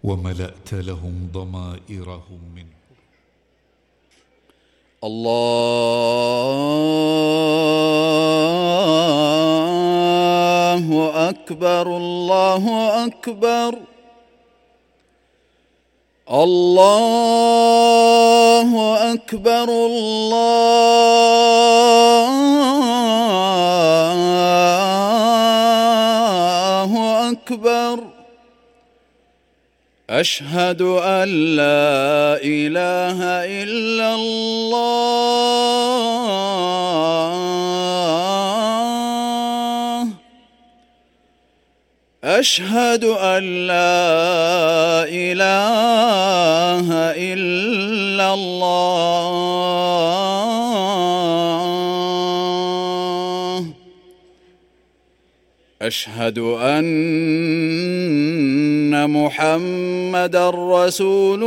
وملأت لهم ضمائرهم منه. الله أكبر الله أكبر الله أكبر الله أكبر. أشهد أن لا إله إلا الله أشهد أن لا إله إلا الله أشهد أن محمدًا رسول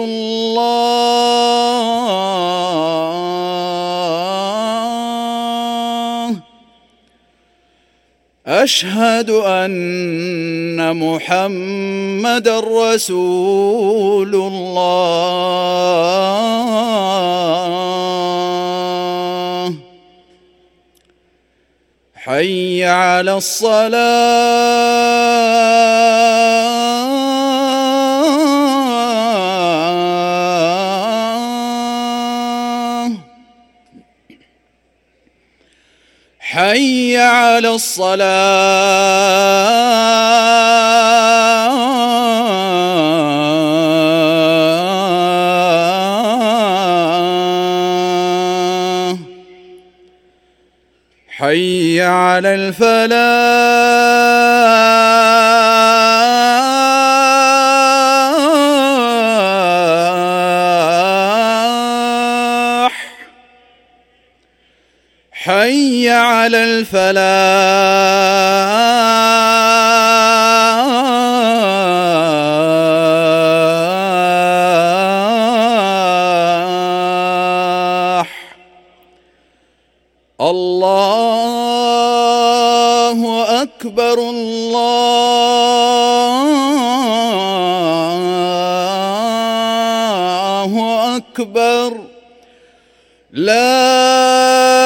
الله أشهد أن محمدًا رسول الله. حي على الصلاة حي على الصلاة حي على الفلاح حي على الفلاح. الله أكبر الله أكبر. لا